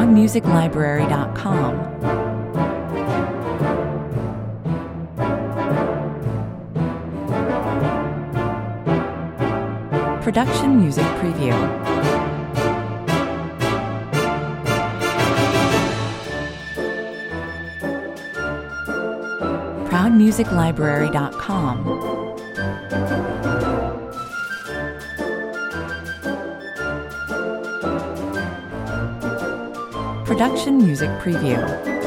ProudMusicLibrary.com. Production Music Preview. ProudMusicLibrary.com. Production Music Preview.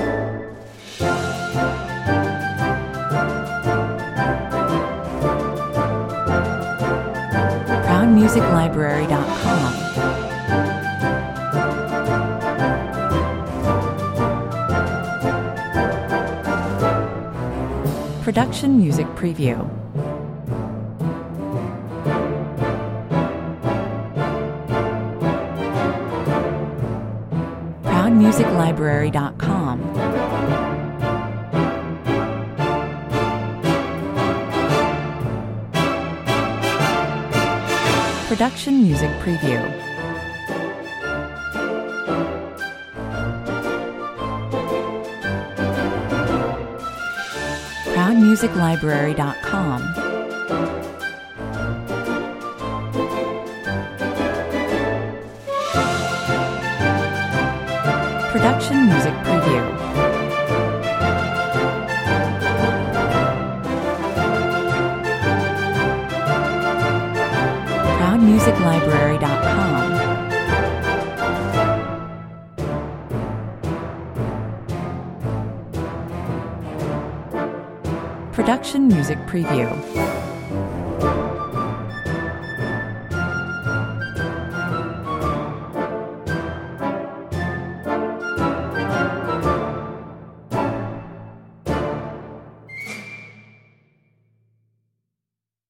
ProudMusicLibrary.com. Production Music Preview. ProudMusicLibrary.com. Production Music Preview. ProudMusicLibrary.com. Production Music Preview. ProudMusicLibrary.com. Production Music Preview.